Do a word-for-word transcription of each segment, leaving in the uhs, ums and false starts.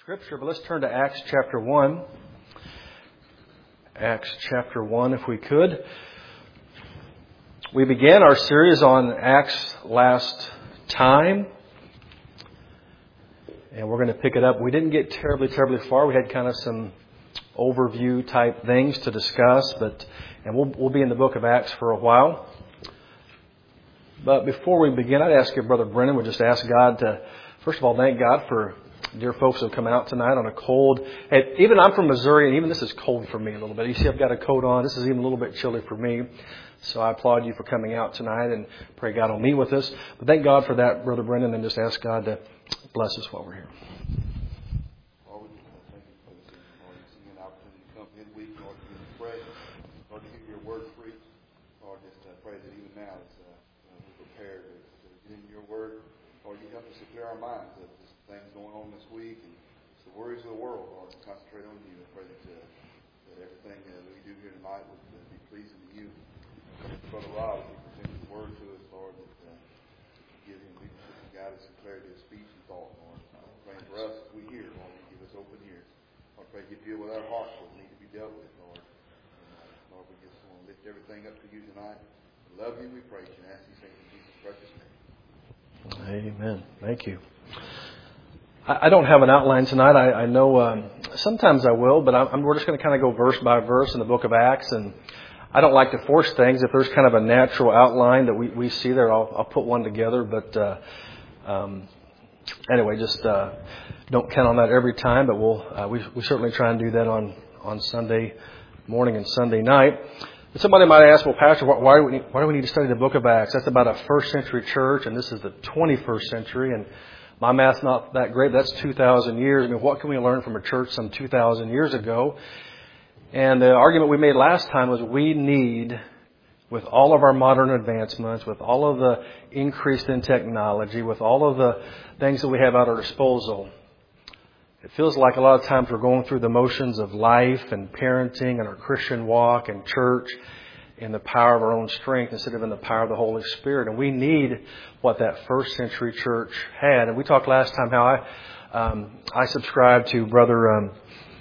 Scripture, but let's turn to Acts chapter one. Acts chapter one, if we could. We began our series on Acts last time, and we're going to pick it up. We didn't get terribly, terribly far. We had kind of some overview type things to discuss, but and we'll we'll be in the book of Acts for a while. But before we begin, I'd ask your brother Brennan would just ask God to, first of all, thank God for dear folks who have come out tonight on a cold. Hey, even I'm from Missouri, and even this is cold for me a little bit. You see, I've got a coat on. This is even a little bit chilly for me. So I applaud you for coming out tonight, and pray God will meet with us. But thank God for that, Brother Brennan, and just ask God to bless us while we're here. Lord, we thank you for this evening, Lord. It's an opportunity to come midweek, Lord, to give you praise. Lord, to hear your word preached. Lord, just uh, pray that even now it's, uh, we're prepared to, to get in your word. Lord, you help us to clear our minds of just things going on this week and just the worries of the world, Lord, and concentrate on you. I pray that, uh, that everything uh, that we do here tonight would uh, be pleasing to you. Brother Rob, he presented the word to us, Lord, that uh, give him leadership and guidance and clarity of speech and thought, Lord. Uh, praying for us as we hear, Lord, you give us open ears. Lord, pray you deal with our hearts what need to be dealt with, Lord. And, uh, Lord, we just want to lift everything up to you tonight. We love you, we praise you, and ask these things in Jesus' precious name. Amen. Thank you. I, I don't have an outline tonight. I, I know um, sometimes I will, but I'm, we're just going to kind of go verse by verse in the book of Acts, and I don't like to force things. If there's kind of a natural outline that we, we see there, I'll, I'll put one together. But uh, um, anyway, just uh, don't count on that every time. But we'll uh, we, we certainly try and do that on, on Sunday morning and Sunday night. But somebody might ask, well, Pastor, why do we need, why do we need to study the book of Acts? That's about a first century church, and this is the twenty-first century. And my math's not that great. But that's two thousand years. I mean, what can we learn from a church some two thousand years ago? And the argument we made last time was we need, with all of our modern advancements, with all of the increase in technology, with all of the things that we have at our disposal, it feels like a lot of times we're going through the motions of life and parenting and our Christian walk and church in the power of our own strength instead of in the power of the Holy Spirit. And we need what that first century church had. And we talked last time how I um, I subscribe to Brother um,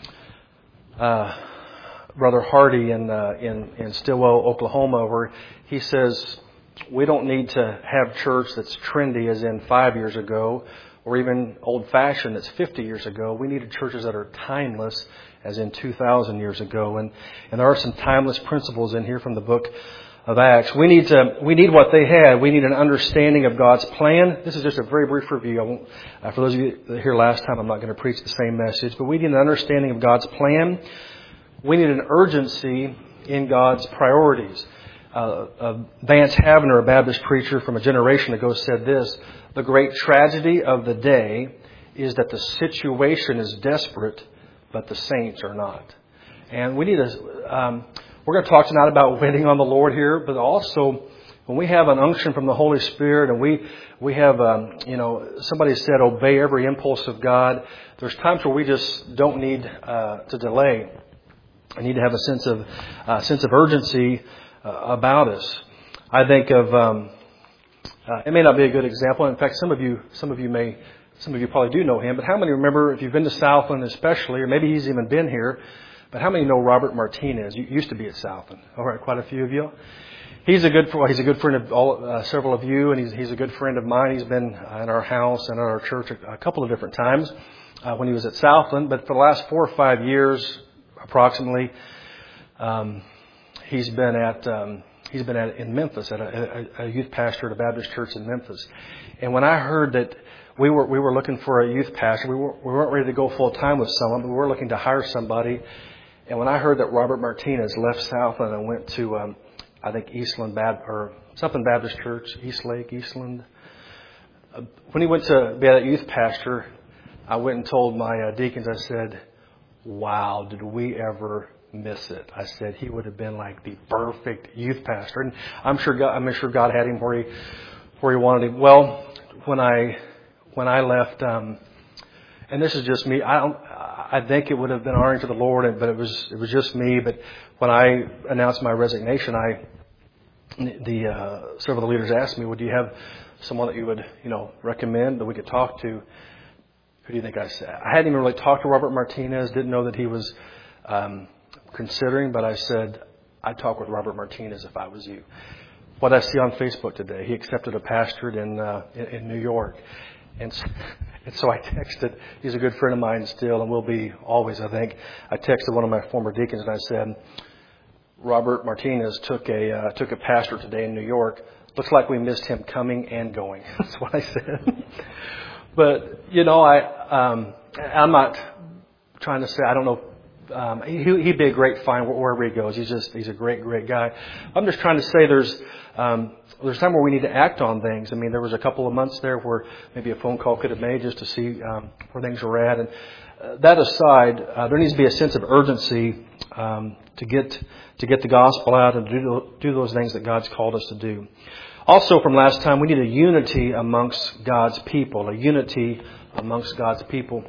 uh, Brother Hardy in, uh, in in Stillwell, Oklahoma, where he says we don't need to have church that's trendy as in five years ago, or even old-fashioned that's fifty years ago. We needed churches that are timeless as in two thousand years ago. And, and there are some timeless principles in here from the book of Acts. We need to, we need what they had. We need an understanding of God's plan. This is just a very brief review. I won't, uh, for those of you that were here last time, I'm not going to preach the same message. But we need an understanding of God's plan. We need an urgency in God's priorities. Uh, uh, Vance Havner, a Baptist preacher from a generation ago, said this: the great tragedy of the day is that the situation is desperate, but the saints are not. And we need to, um, we're going to talk tonight about waiting on the Lord here, but also when we have an unction from the Holy Spirit and we, we have, um, you know, somebody said obey every impulse of God. There's times where we just don't need uh, to delay. I need to have a sense of, uh, sense of urgency uh, about us. I think of, um, Uh, it may not be a good example. In fact, some of you, some of you may, some of you probably do know him. But how many remember, if you've been to Southland especially, or maybe he's even been here, but how many know Robert Martinez? You used to be at Southland. All right, quite a few of you. He's a good, well, he's a good friend of all, uh, several of you, and he's he's a good friend of mine. He's been in our house and at our church a, a couple of different times uh, when he was at Southland. But for the last four or five years, approximately, um, he's been at. Um, He's been at, in Memphis at a, a, a youth pastor at a Baptist church in Memphis. And when I heard that we were we were looking for a youth pastor, we, were, we weren't ready to go full time with someone, but we were looking to hire somebody. And when I heard that Robert Martinez left Southland and went to um, I think Eastland Baptist or something Baptist Church, East Lake, Eastland. Uh, when he went to be a youth pastor, I went and told my uh, deacons. I said, "Wow, did we ever miss it?" I said he would have been like the perfect youth pastor, and I'm sure God, I'm sure God had him where he where he wanted him. Well, when I when I left, um, and this is just me. I don't. I think it would have been honoring to the Lord, but it was it was just me. But when I announced my resignation, I the uh, several of the leaders asked me, "Would you have someone that you would you know recommend that we could talk to?" who do you think I said? I hadn't even really talked to Robert Martinez, didn't know that he was um, considering, but I said, I'd talk with Robert Martinez if I was you. What I see on Facebook today, he accepted a pastorate in, uh, in, in New York. And so, and so I texted, he's a good friend of mine still, and will be always, I think. I texted one of my former deacons and I said, Robert Martinez took a uh, took a pastorate today in New York. Looks like we missed him coming and going. That's what I said. But, you know, I, um, I'm not trying to say, I don't know. Um, he, he'd be a great find wherever he goes. He's just, he's a great, great guy. I'm just trying to say there's, um, there's time where we need to act on things. I mean, there was a couple of months there where maybe a phone call could have made just to see, um, where things were at. And uh, that aside, uh, there needs to be a sense of urgency, um, to get, to get the gospel out and do, do those things that God's called us to do. Also from last time, we need a unity amongst God's people, a unity amongst God's people.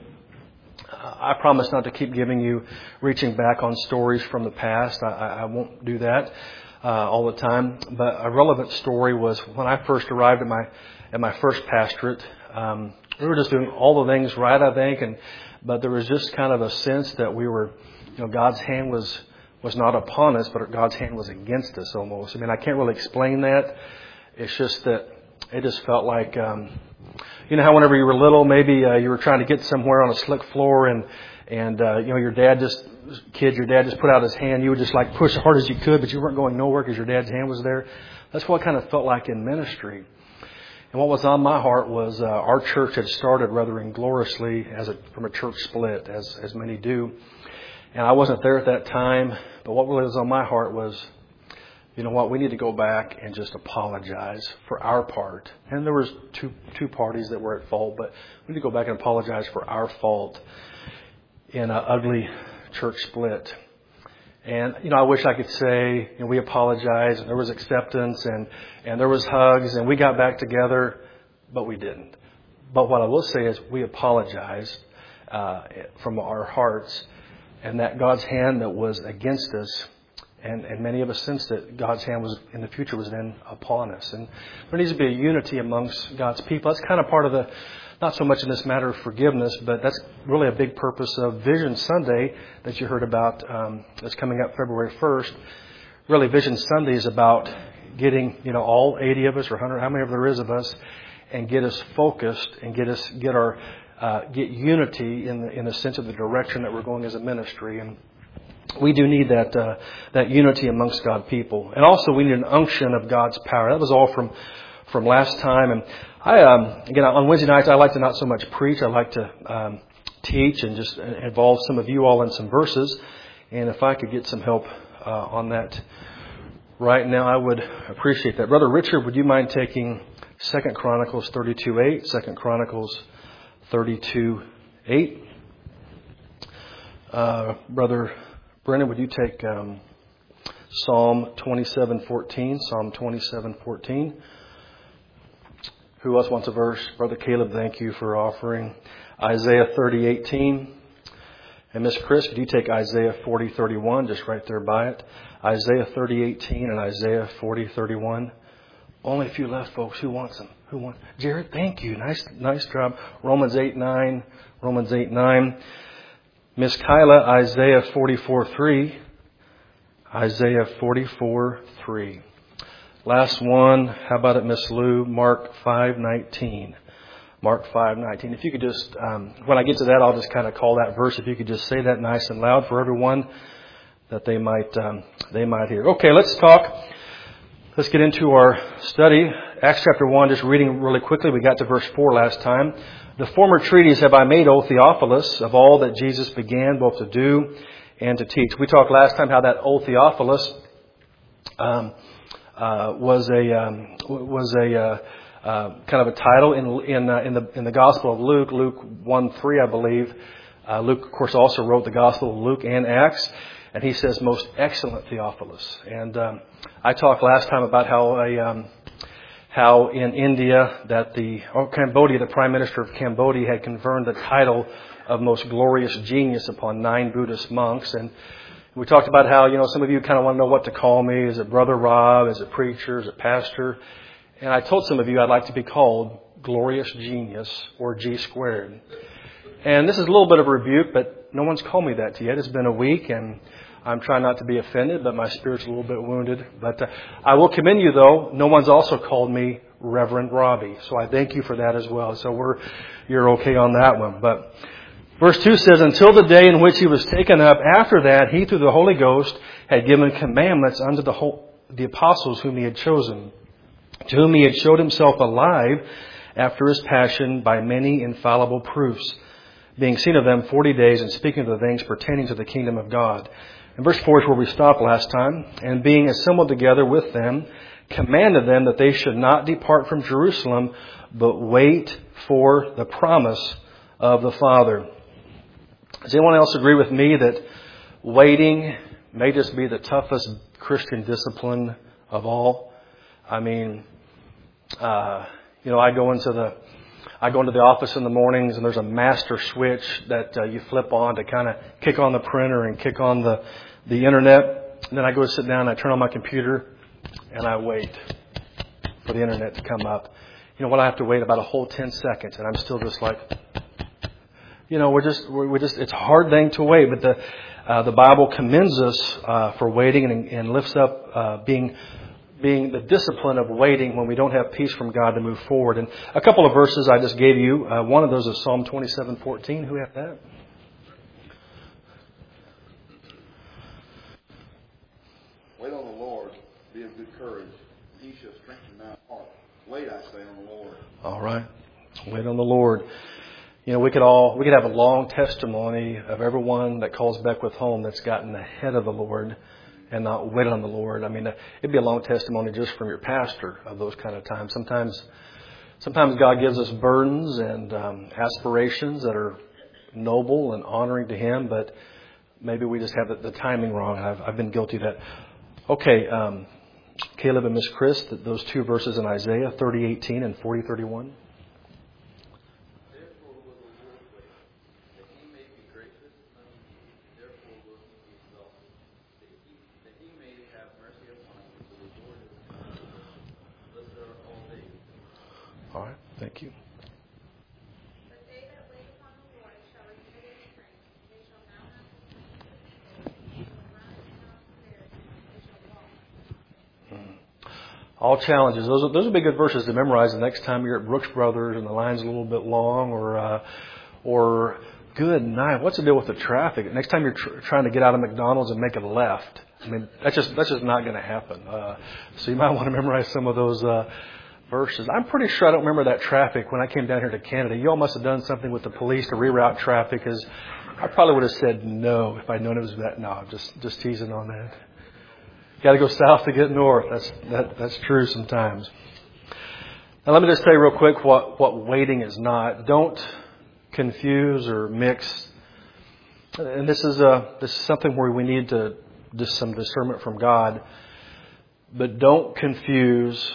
I promise not to keep giving you, reaching back on stories from the past. I, I won't do that uh, all the time. But a relevant story was when I first arrived at my at my first pastorate. Um, we were just doing all the things right, I think, and but there was just kind of a sense that we were, you know, God's hand was was not upon us, but God's hand was against us almost. I mean, I can't really explain that. It's just that it just felt like. Um, You know how whenever you were little, maybe uh, you were trying to get somewhere on a slick floor, and and uh, you know your dad just kid, your dad just put out his hand. You would just like push as hard as you could, but you weren't going nowhere because your dad's hand was there. That's what it kind of felt like in ministry. And what was on my heart was uh, our church had started rather ingloriously as a, from a church split, as as many do. And I wasn't there at that time, but what really was on my heart was, you know what, we need to go back and just apologize for our part. And there was two two parties that were at fault, but we need to go back and apologize for our fault in an ugly church split. And, you know, I wish I could say, you know, we apologized and there was acceptance and, and there was hugs and we got back together, but we didn't. But what I will say is we apologized uh, from our hearts, and that God's hand that was against us, And, and many of us sensed that God's hand was in the future was then upon us. And there needs to be a unity amongst God's people. That's kind of part of the, not so much in this matter of forgiveness, but that's really a big purpose of Vision Sunday that you heard about. Um, that's coming up February first. Really, Vision Sunday is about getting, you know, all eighty of us or one hundred, how many of there is of us, and get us focused and get us get our uh, get unity in the in the sense of the direction that we're going as a ministry. And we do need that uh, that unity amongst God's people, and also we need an unction of God's power. That was all from from last time. And I um, again on Wednesday nights I like to not so much preach. I like to um, teach and just involve some of you all in some verses. And if I could get some help uh, on that right now, I would appreciate that. Brother Richard, would you mind taking Second Chronicles thirty-two eight? Second Chronicles thirty-two eight. Uh, Brother Brennan, would you take um, Psalm twenty-seven fourteen? Psalm twenty-seven fourteen. Who else wants a verse? Brother Caleb, thank you for offering. Isaiah thirty eighteen. And Miss Chris, could you take Isaiah forty thirty-one, just right there by it? Isaiah thirty eighteen and Isaiah forty thirty-one. Only a few left, folks. Who wants them? Who wants? Jared, thank you. Nice, nice job. Romans eight nine. Romans eight nine. Miss Kyla, Isaiah forty-four three. Isaiah forty-four three. Last one. How about it, Miss Lou? Mark five nineteen. Mark five nineteen. If you could just, um, when I get to that, I'll just kind of call that verse. If you could just say that nice and loud for everyone, that they might um, they might hear. Okay, let's talk. Let's get into our study. Acts chapter one, just reading really quickly. We got to verse four last time. The former treatise have I made, O Theophilus, of all that Jesus began both to do and to teach. We talked last time how that O Theophilus um, uh, was a um, was a uh, uh, kind of a title in in uh, in the in the Gospel of Luke, Luke one three, I believe. Uh, Luke, of course, also wrote the Gospel of Luke and Acts, and he says, "Most excellent Theophilus." And um, I talked last time about how a um, how in India that the, or Cambodia, the Prime Minister of Cambodia had conferred the title of Most Glorious Genius upon nine Buddhist monks. And we talked about how, you know, some of you kind of want to know what to call me. Is it Brother Rob? Is it preacher? Is it pastor? And I told some of you I'd like to be called Glorious Genius, or G squared. And this is a little bit of a rebuke, but no one's called me that yet. It's been a week, and I'm trying not to be offended, but my spirit's a little bit wounded. But uh, I will commend you, though. No one's also called me Reverend Robbie. So I thank you for that as well. So we're you're okay on that one. But verse two says, until the day in which he was taken up, after that he through the Holy Ghost had given commandments unto the whole, the apostles whom he had chosen, to whom he had showed himself alive after his passion by many infallible proofs, being seen of them forty days and speaking of the things pertaining to the kingdom of God. And verse four is where we stopped last time. And being assembled together with them, commanded them that they should not depart from Jerusalem, but wait for the promise of the Father. Does anyone else agree with me that waiting may just be the toughest Christian discipline of all? I mean, uh, you know, I go into the I go into the office in the mornings, and there's a master switch that uh, you flip on to kind of kick on the printer and kick on the, the internet. And then I go to sit down and I turn on my computer and I wait for the internet to come up. You know what? I have to wait about a whole ten seconds, and I'm still just like, you know, we're just, we're, we're just, it's a hard thing to wait. But the, uh, the Bible commends us uh, for waiting and, and lifts up uh, being being the discipline of waiting when we don't have peace from God to move forward. And a couple of verses I just gave you. Uh, one of those is Psalm twenty-seven fourteen. Who have that? Wait on the Lord, be of good courage, and he shall strengthen thy heart. Wait, I say, on the Lord. All right. Wait on the Lord. You know, we could all, we could have a long testimony of everyone that calls Beckwith home that's gotten ahead of the Lord and not waited on the Lord. I mean, it'd be a long testimony just from your pastor of those kind of times. Sometimes, sometimes God gives us burdens and um, aspirations that are noble and honoring to Him, but maybe we just have the, the timing wrong. I've, I've been guilty of that. Okay, um, Caleb and Miss Chris, those two verses in Isaiah thirty eighteen and forty thirty-one. All right, thank you. But they that wait upon the Lord shall renew their strength. They shall mount up with wings. They shall run and not be weary. They shall walk. Mm. All challenges. Those are, those would be good verses to memorize the next time you're at Brooks Brothers and the line's a little bit long, or uh, or good night. What's the deal with the traffic? Next time you're tr- trying to get out of McDonald's and make a left. I mean, that's just that's just not going to happen. Uh, so you might want to memorize some of those Uh, verses. I'm pretty sure I don't remember that traffic when I came down here to Canada. You all must have done something with the police to reroute traffic, because I probably would have said no if I'd known it was that. No, I'm just, just teasing on that. Got to go south to get north. That's that, that's true sometimes. Now let me just tell you real quick what, what waiting is not. Don't confuse or mix. And this is a this is something where we need to just some discernment from God. But don't confuse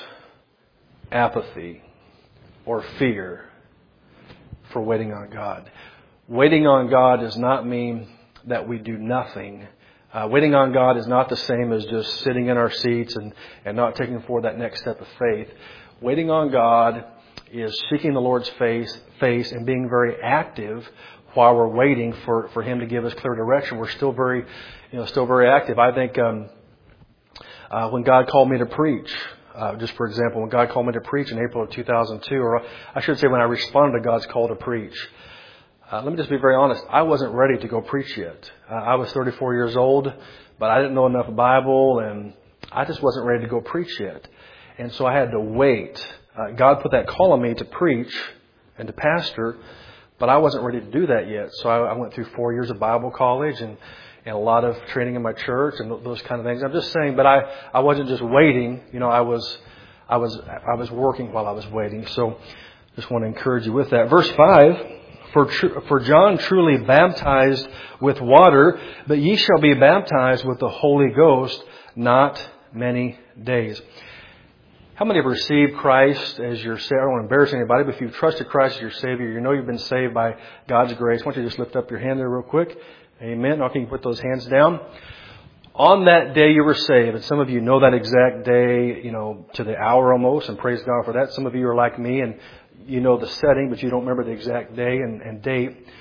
apathy or fear for waiting on God. Waiting on God does not mean that we do nothing. Uh, waiting on God is not the same as just sitting in our seats and, and not taking forward that next step of faith. Waiting on God is seeking the Lord's face, face and being very active while we're waiting for, for Him to give us clear direction. We're still very, you know, still very active. I think um, uh, when God called me to preach, Uh, just for example, when God called me to preach in April of two thousand two, or I should say when I responded to God's call to preach, uh, let me just be very honest, I wasn't ready to go preach yet. Uh, I was thirty-four years old, but I didn't know enough Bible, and I just wasn't ready to go preach yet. And so I had to wait. Uh, God put that call on me to preach and to pastor, but I wasn't ready to do that yet. So I, I went through four years of Bible college and and a lot of training in my church and those kind of things. I'm just saying, but I, I wasn't just waiting. You know, I was, I was, I was working while I was waiting. So just want to encourage you with that. Verse five, for, tr- for John truly baptized with water, but ye shall be baptized with the Holy Ghost not many days. How many have received Christ as your Savior? I don't want to embarrass anybody, but if you've trusted Christ as your Savior, you know you've been saved by God's grace. Why don't you just lift up your hand there real quick? Amen. Okay, you can put those hands down. On that day you were saved, and some of you know that exact day, you know, to the hour almost, and praise God for that. Some of you are like me, and you know the setting, but you don't remember the exact day and, and date.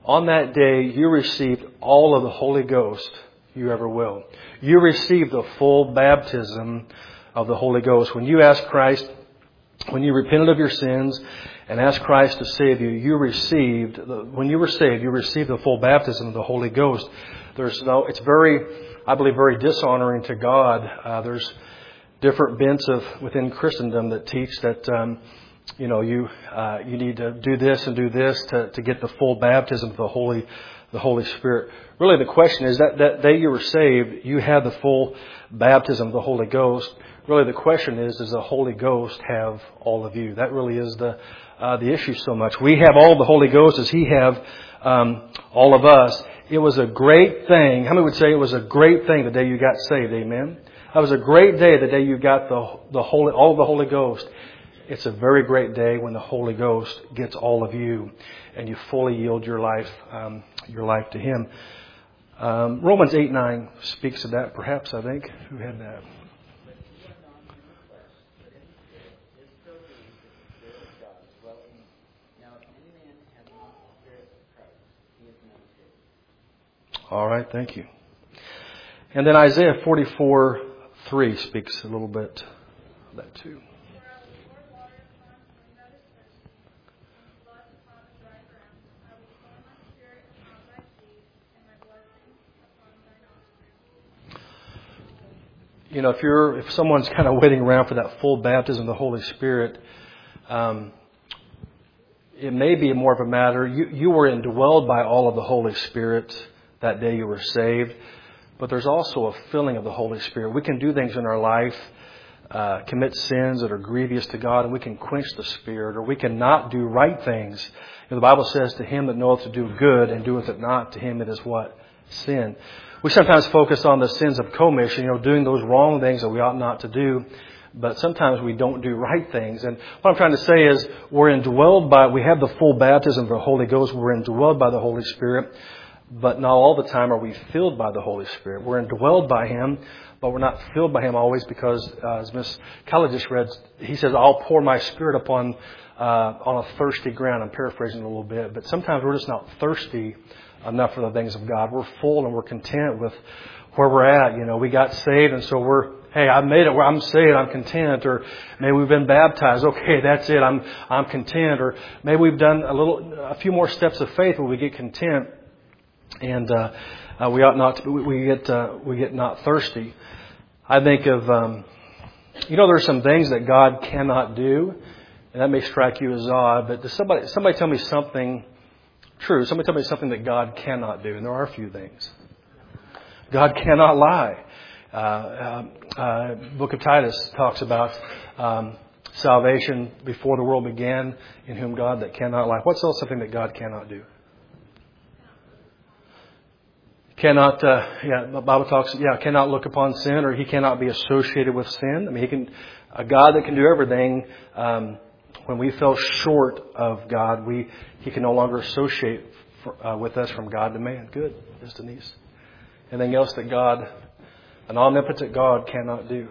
On that day, you received all of the Holy Ghost you ever will. You received the full baptism of the Holy Ghost. When you asked Christ, when you repented of your sins and asked Christ to save you, you received, when you were saved, you received the full baptism of the Holy Ghost. There's no, it's very, I believe, very dishonoring to God. Uh, there's different bents of within Christendom that teach that, um, you know, you uh, you need to do this and do this to, to get the full baptism of the Holy the Holy Spirit. Really, the question is that that day you were saved, you had the full baptism of the Holy Ghost. Really, the question is, does the Holy Ghost have all of you? That really is the uh, the issue so much. We have all the Holy Ghost as He have um, all of us. It was a great thing. How many would say it was a great thing the day you got saved? Amen. That was a great day the day you got the the Holy all of the Holy Ghost. It's a very great day when the Holy Ghost gets all of you and you fully yield your life um, your life to Him. Um, Romans eight nine speaks of that. Perhaps I think who had that. All right, thank you. And then Isaiah forty-four three speaks a little bit of that too. You know, if you're if someone's kind of waiting around for that full baptism of the Holy Spirit, um, it may be more of a matter. You you were indwelled by all of the Holy Spirit that day you were saved, but there's also a filling of the Holy Spirit. We can do things in our life, uh, commit sins that are grievous to God, and we can quench the Spirit, or we can not do right things. You know, the Bible says, "To him that knoweth to do good and doeth it not, to him it is what? Sin." We sometimes focus on the sins of commission, you know, doing those wrong things that we ought not to do. But sometimes we don't do right things. And what I'm trying to say is we're indwelled by, we have the full baptism of the Holy Ghost. We're indwelled by the Holy Spirit. But not all the time are we filled by the Holy Spirit. We're indwelled by Him, but we're not filled by Him always because, uh, as Miss Kelly just read, He says, "I'll pour my Spirit upon uh, on a thirsty ground." I'm paraphrasing a little bit. But sometimes we're just not thirsty enough for the things of God. We're full and we're content with where we're at. You know, we got saved, and so we're, hey, I made it where I'm saved, I'm content. Or maybe we've been baptized. Okay, that's it. I'm I'm content. Or maybe we've done a little, a few more steps of faith where we get content, and uh, uh, we ought not to, we, we get uh, we get not thirsty. I think of, um, you know, there's some things that God cannot do, and that may strike you as odd. But does somebody somebody tell me something true? Somebody tell me something that God cannot do, and there are a few things. God cannot lie. Uh, uh, uh, Book of Titus talks about um, salvation before the world began, in whom God that cannot lie. What's else something that God cannot do? Cannot, uh, yeah, the Bible talks, yeah, cannot look upon sin, or He cannot be associated with sin. I mean, He can, a God that can do everything. Um, when we fell short of God, we He can no longer associate for, uh, with us from God to man. Good, Miss Denise. Anything else that God, an omnipotent God, cannot do?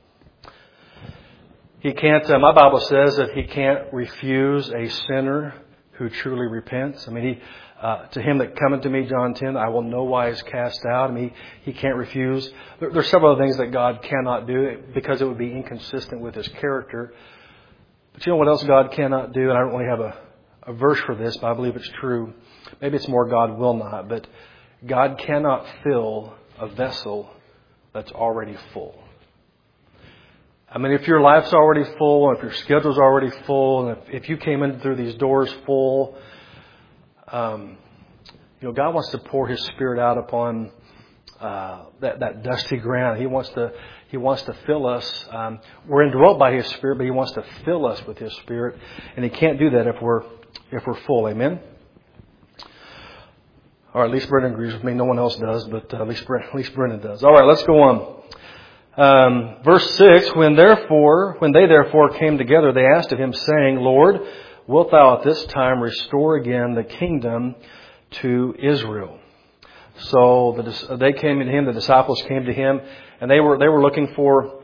He can't. Uh, my Bible says that He can't refuse a sinner who truly repents. I mean, He. Uh, to him that cometh to me, John ten, I will no wise cast out. I mean, he, he can't refuse. There, there's several other things that God cannot do because it would be inconsistent with His character. But you know what else God cannot do? And I don't really have a, a verse for this, but I believe it's true. Maybe it's more God will not. But God cannot fill a vessel that's already full. I mean, if your life's already full, if your schedule's already full, and if, if you came in through these doors full, Um, you know, God wants to pour His Spirit out upon uh, that that dusty ground. He wants to He wants to fill us. Um, we're indwelt by His Spirit, but He wants to fill us with His Spirit, and He can't do that if we're if we're full. Amen. All right, at least Brendan agrees with me. No one else does, but uh, at least at least Brendan does. All right, let's go on. Um, verse six. When therefore, when they therefore came together, they asked of Him, saying, Lord, wilt Thou at this time restore again the kingdom to Israel? So the, they came to Him, the disciples came to Him, and they were they were looking for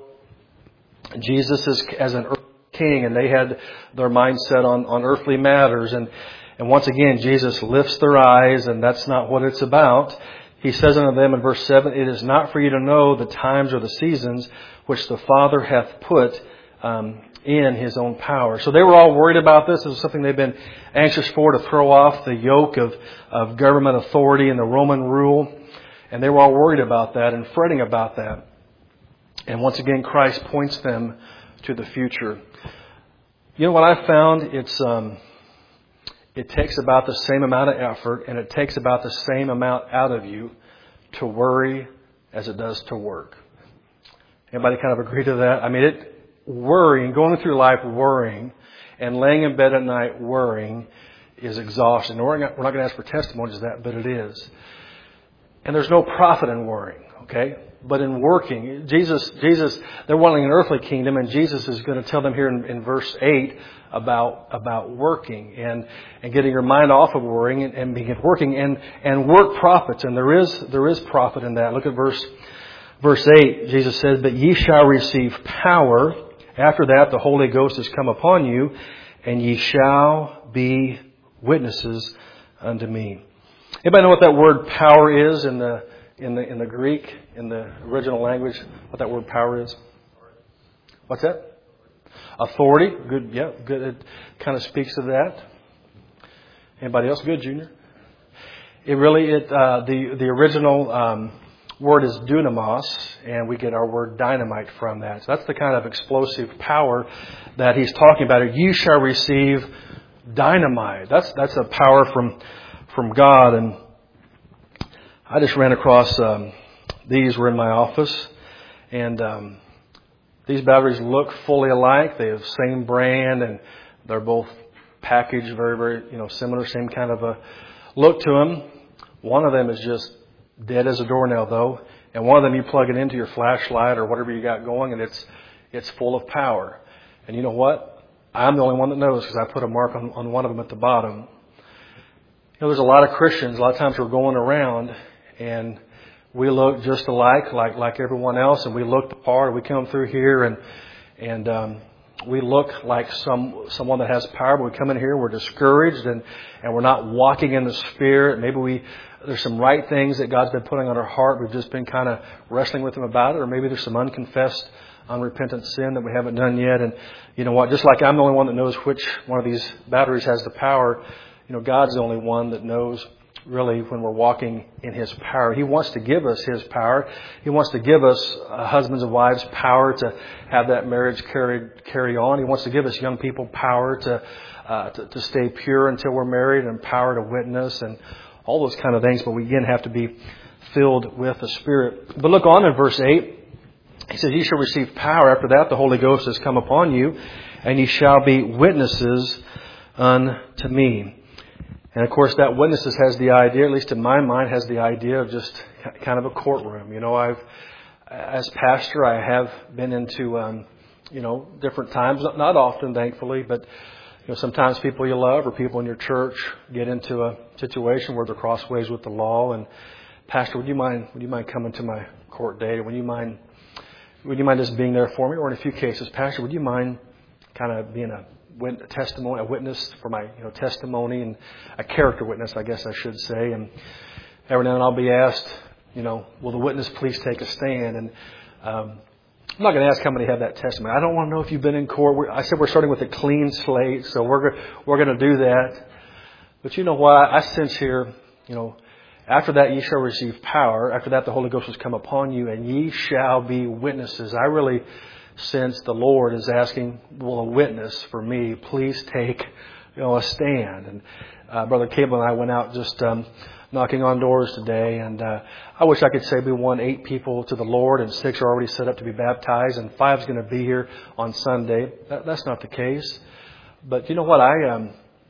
Jesus as, as an earthly king, and they had their mindset on, on earthly matters. And And once again, Jesus lifts their eyes, and that's not what it's about. He says unto them in verse seven, it is not for you to know the times or the seasons which the Father hath put um, in His own power. So they were all worried about this. This was something they've been anxious for, to throw off the yoke of, of government authority and the Roman rule. And they were all worried about that and fretting about that. And once again, Christ points them to the future. You know what I found? It's um, it takes about the same amount of effort, and it takes about the same amount out of you to worry as it does to work. Anybody kind of agree to that? I mean, it worrying, going through life worrying, and laying in bed at night worrying is exhausting. We're not, we're not going to ask for testimonies of that, but it is. And there's no profit in worrying, okay? But in working, Jesus, Jesus, they're wanting an earthly kingdom, and Jesus is going to tell them here in, in verse eight about about working and, and getting your mind off of worrying and, and being working and, and work profits. And there is there is profit in that. Look at verse verse eight. Jesus says, "But ye shall receive power. After that, the Holy Ghost is come upon you, and ye shall be witnesses unto me." Anybody know what that word power is in the in the in the Greek, in the original language? What that word power is? What's that? Authority. Good. Yeah. Good. It kind of speaks of that. Anybody else? Good, Junior. It really it uh, the the original um, word is dunamos, and we get our word dynamite from that. So that's the kind of explosive power that he's talking about. You shall receive dynamite. That's that's a power from from God. And I just ran across um, these were in my office, and um, these batteries look fully alike. They have the same brand, and they're both packaged very, very, you know, similar, same kind of a look to them. One of them is just dead as a doornail, though, and one of them you plug it into your flashlight or whatever you got going, and it's it's full of power. And you know what? I'm the only one that knows because I put a mark on, on one of them at the bottom. You know, there's a lot of Christians. A lot of times we're going around and we look just alike, like like everyone else, and we look the part. We come through here and and um, we look like some someone that has power. But we come in here, we're discouraged, and, and we're not walking in the Spirit. Maybe we there's some right things that God's been putting on our heart. We've just been kind of wrestling with Him about it, or maybe there's some unconfessed, unrepentant sin that we haven't done yet. And you know what? Just like I'm the only one that knows which one of these batteries has the power, you know, God's the only one that knows really when we're walking in His power. He wants to give us His power. He wants to give us uh, husbands and wives power to have that marriage carried carry on. He wants to give us young people power to, uh, to to stay pure until we're married, and power to witness and all those kind of things. But we again have to be filled with the Spirit. But look on in verse eight. He says, "Ye shall receive power. After that, the Holy Ghost has come upon you, and ye shall be witnesses unto me." And of course, that witnesses has the idea, at least in my mind, has the idea of just kind of a courtroom. You know, I've, as pastor, I have been into, um, you know, different times, not often, thankfully, but, you know, sometimes people you love or people in your church get into a situation where they're crossways with the law. And, Pastor, would you mind, would you mind coming to my court date? Or would you mind, would you mind just being there for me? Or in a few cases, Pastor, would you mind kind of being a a testimony, a witness for my, you know, testimony, and a character witness, I guess I should say. And every now and then I'll be asked, you know, will the witness please take a stand? And um, I'm not going to ask how many have that testimony. I don't want to know if you've been in court. We're, I said we're starting with a clean slate, so we're we're going to do that. But you know what? I sense here, you know, after that ye shall receive power. After that the Holy Ghost has come upon you, and ye shall be witnesses. I really sense the Lord is asking, will a witness for me please take, you know, a stand? And uh, Brother Cable and I went out just um, knocking on doors today, and uh, I wish I could say we won eight people to the Lord, and six are already set up to be baptized, and five's going to be here on Sunday. That, that's not the case. But you know what? I um,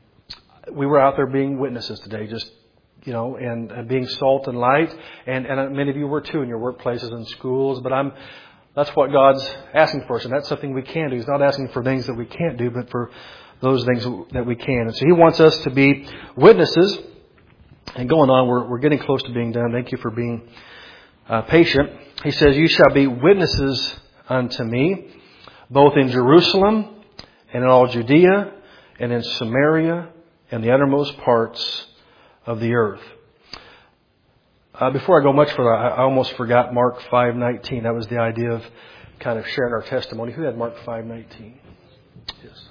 we were out there being witnesses today, just you know, and, and being salt and light, and and many of you were too in your workplaces and schools. But I'm That's what God's asking for us, and that's something we can do. He's not asking for things that we can't do, but for those things that we can. And so He wants us to be witnesses. And going on, we're, we're getting close to being done. Thank you for being uh, patient. He says, "You shall be witnesses unto me, both in Jerusalem and in all Judea and in Samaria and the uttermost parts of the earth. Uh, before I go much further, I, I almost forgot Mark five nineteen. That was the idea of kind of sharing our testimony. Who had Mark five nineteen? Yes.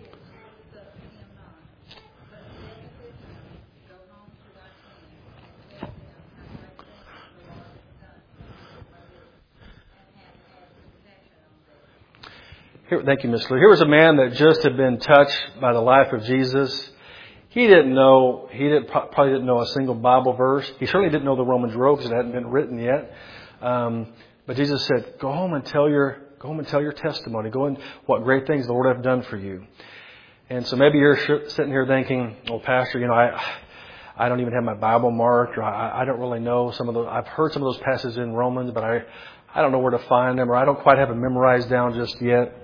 Here, thank you, Miss Lou. Here was a man that just had been touched by the life of Jesus. He didn't know, he didn't, probably didn't know a single Bible verse. He certainly didn't know the Romans Road because it hadn't been written yet. Um, but Jesus said, go home and tell your, go home and tell your testimony. Go and what great things the Lord have done for you. And so maybe you're sitting here thinking, well, Pastor, you know, I, I don't even have my Bible marked, or I, I don't really know some of the, I've heard some of those passages in Romans, but I, I don't know where to find them, or I don't quite have them memorized down just yet.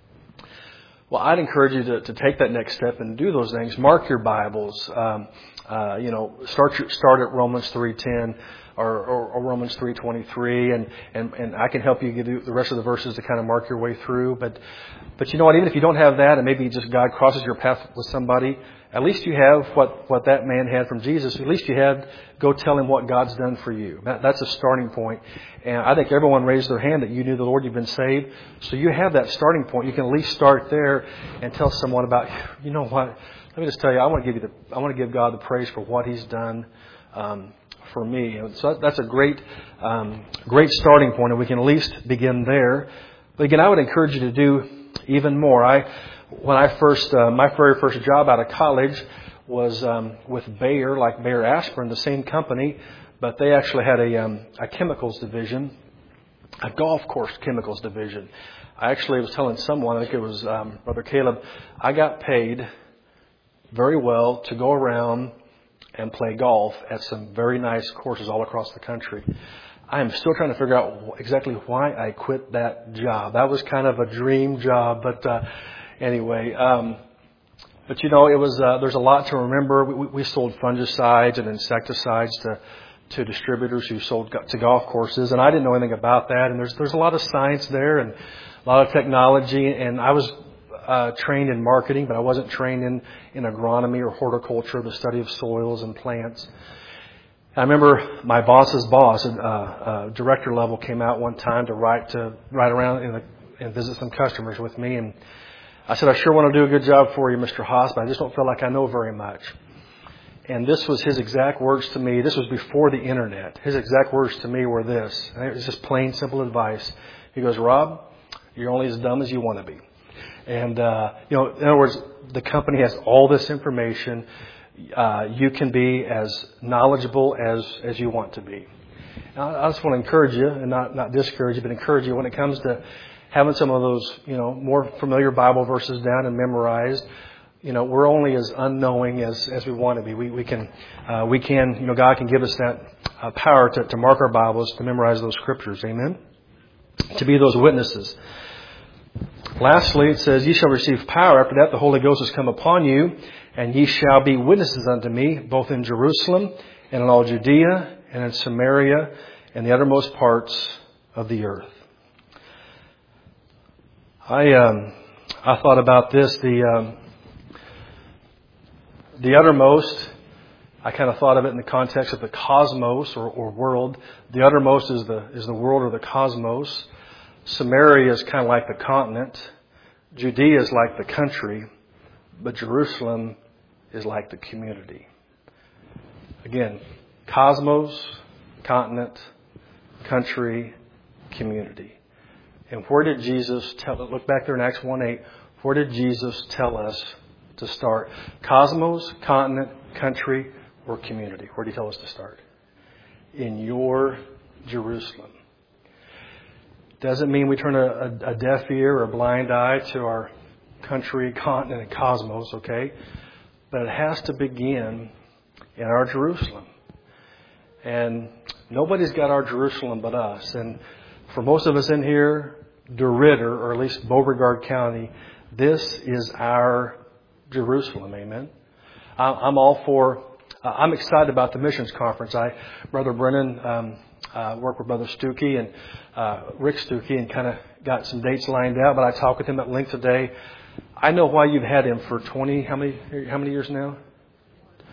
Well, I'd encourage you to, to take that next step and do those things. Mark your Bibles. Um, uh, you know, start your, start at Romans three ten or, or, or Romans three twenty-three, and, and, and I can help you get the rest of the verses to kind of mark your way through. But but you know what? Even if you don't have that, and maybe just God crosses your path with somebody, at least you have what, what that man had from Jesus. At least you had, go tell him what God's done for you. That, that's a starting point. And I think everyone raised their hand that you knew the Lord, you've been saved. So you have that starting point. You can at least start there and tell someone about, you know what, let me just tell you, I want to give you the, I want to give God the praise for what He's done um, for me. And so that's a great, um, great starting point, and we can at least begin there. But again, I would encourage you to do even more. I, when I first, uh, my very first job out of college was um, with Bayer, like Bayer Aspirin, the same company, but they actually had a, um, a chemicals division, a golf course chemicals division. I actually was telling someone, I think it was um, Brother Caleb, I got paid very well to go around and play golf at some very nice courses all across the country. I am still trying to figure out exactly why I quit that job. That was kind of a dream job, but uh, anyway. Um, but you know, it was. Uh, there's a lot to remember. We, we sold fungicides and insecticides to to distributors who sold to golf courses, and I didn't know anything about that. And there's there's a lot of science there and a lot of technology. And I was uh, trained in marketing, but I wasn't trained in in agronomy or horticulture, the study of soils and plants. I remember my boss's boss, uh, uh, director level, came out one time to write to ride around in the, and visit some customers with me, and I said, I sure want to do a good job for you, Mister Haas, but I just don't feel like I know very much. And this was his exact words to me. This was before the internet. His exact words to me were this. And it was just plain, simple advice. He goes, Rob, you're only as dumb as you want to be. And, uh, you know, in other words, the company has all this information. Uh, you can be as knowledgeable as, as you want to be. Now, I just want to encourage you, and not, not discourage you, but encourage you when it comes to having some of those, you know, more familiar Bible verses down and memorized. You know, we're only as unknowing as, as we want to be. We, we can, uh, we can, you know, God can give us that uh, power to, to mark our Bibles, to memorize those scriptures. Amen? To be those witnesses. Lastly, it says, ye shall receive power. After that, the Holy Ghost has come upon you, and ye shall be witnesses unto me, both in Jerusalem and in all Judea and in Samaria and the uttermost parts of the earth. I um, I thought about this. The um, the uttermost. I kind of thought of it in the context of the cosmos or, or world. The uttermost is the is the world or the cosmos. Samaria is kind of like the continent. Judea is like the country, but Jerusalem is like the community. Again, cosmos, continent, country, community. And where did Jesus tell, look back there in Acts one eight, where did Jesus tell us to start? Cosmos, continent, country, or community? Where did He tell us to start? In your Jerusalem. Doesn't mean we turn a, a, a deaf ear or a blind eye to our country, continent, and cosmos, okay? But it has to begin in our Jerusalem. And nobody's got our Jerusalem but us. And for most of us in here, DeRidder, or at least Beauregard County, this is our Jerusalem, amen? I'm all for, uh, I'm excited about the missions conference. I, Brother Brennan, um, uh, worked with Brother Stuckey and uh, Rick Stuckey and kind of got some dates lined out, but I talked with him at length today. I know why you've had him for twenty, how many, how many years now?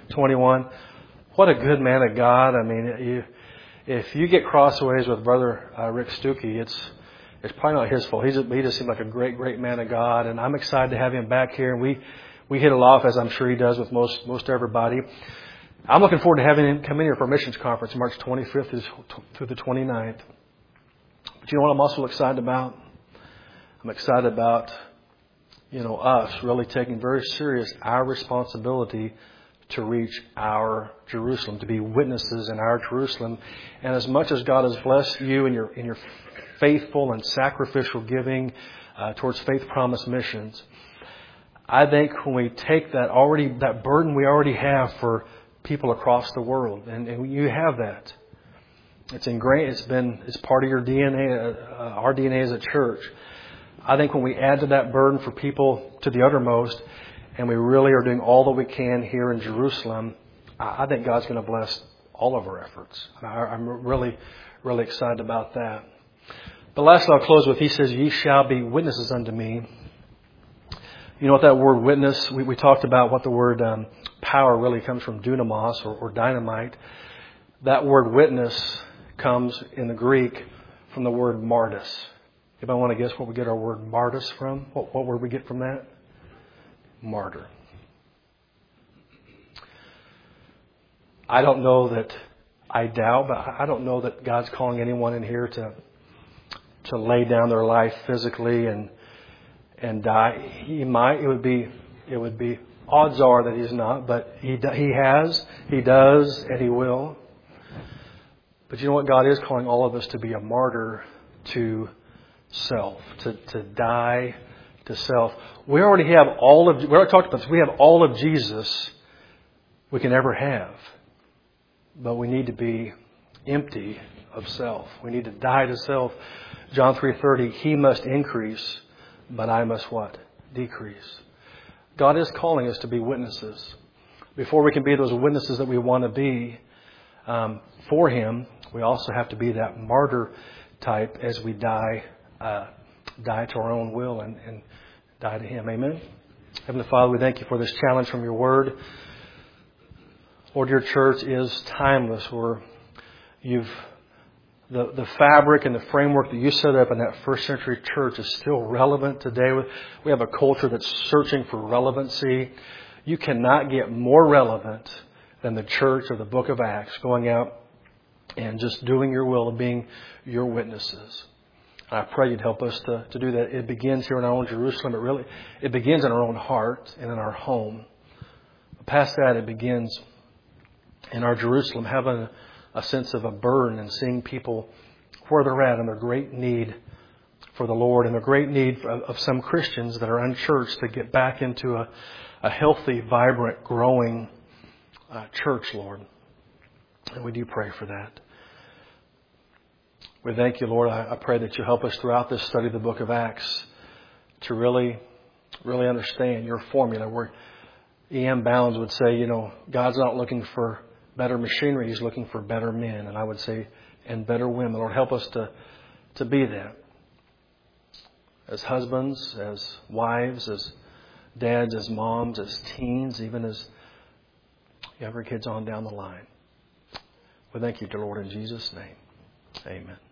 twenty-one. What a good man of God. I mean, you, if you get crossways with Brother uh, Rick Stuckey, it's it's probably not his fault. He's a, he just seemed like a great, great man of God, and I'm excited to have him back here. And we we hit it off, as I'm sure he does with most most everybody. I'm looking forward to having him come in here for a missions conference March twenty-fifth through the twenty-ninth. But you know what I'm also excited about? I'm excited about, you know, us really taking very serious our responsibility to reach our Jerusalem, to be witnesses in our Jerusalem. And as much as God has blessed you in your in your faithful and sacrificial giving uh, towards Faith Promise missions, I think when we take that already that burden we already have for people across the world, and, and you have that. It's ingrained. It's been. It's part of your D N A. Uh, our D N A as a church. I think when we add to that burden for people to the uttermost, and we really are doing all that we can here in Jerusalem, I think God's going to bless all of our efforts. I'm really, really excited about that. But lastly, I'll close with, He says, "Ye shall be witnesses unto me." You know what that word witness? We, we talked about what the word um, power really comes from, dunamos or, or dynamite. That word witness comes in the Greek from the word martyrs. Anybody want to guess what we get our word martyrs from? What, what word we get from that? Martyr. I don't know that, I doubt, but I don't know that God's calling anyone in here to to lay down their life physically and and die. He might. It would be. It would be. Odds are that He's not, but He He has, He does, and He will. But you know what? God is calling all of us to be a martyr to self, to to die to self. We already have all of. We already talked about this. We have all of Jesus we can ever have, but we need to be empty of self. We need to die to self. John three thirty. He must increase, but I must what? Decrease. God is calling us to be witnesses. Before we can be those witnesses that we want to be um, for Him, we also have to be that martyr type as we die, uh, die to our own will and, and die to Him. Amen. Heavenly Father, we thank You for this challenge from Your Word. Lord, Your church is timeless. Where You've The, the fabric and the framework that You set up in that first century church is still relevant today. We have a culture that's searching for relevancy. You cannot get more relevant than the church of the book of Acts, going out and just doing Your will and being Your witnesses. I pray You'd help us to, to do that. It begins here in our own Jerusalem. It really, it begins in our own heart and in our home. But past that, it begins in our Jerusalem, having a sense of a burden and seeing people where they're at and their great need for the Lord and their great need of, of some Christians that are unchurched to get back into a, a healthy, vibrant, growing uh, church, Lord. And we do pray for that. We thank You, Lord. I, I pray that You help us throughout this study of the book of Acts to really, really understand Your formula. Where E M Bounds would say, you know, God's not looking for better machinery. He's looking for better men. And I would say, and better women. Lord, help us to, to be that. As husbands, as wives, as dads, as moms, as teens, even as younger kids on down the line. We thank You, dear Lord, in Jesus' name. Amen.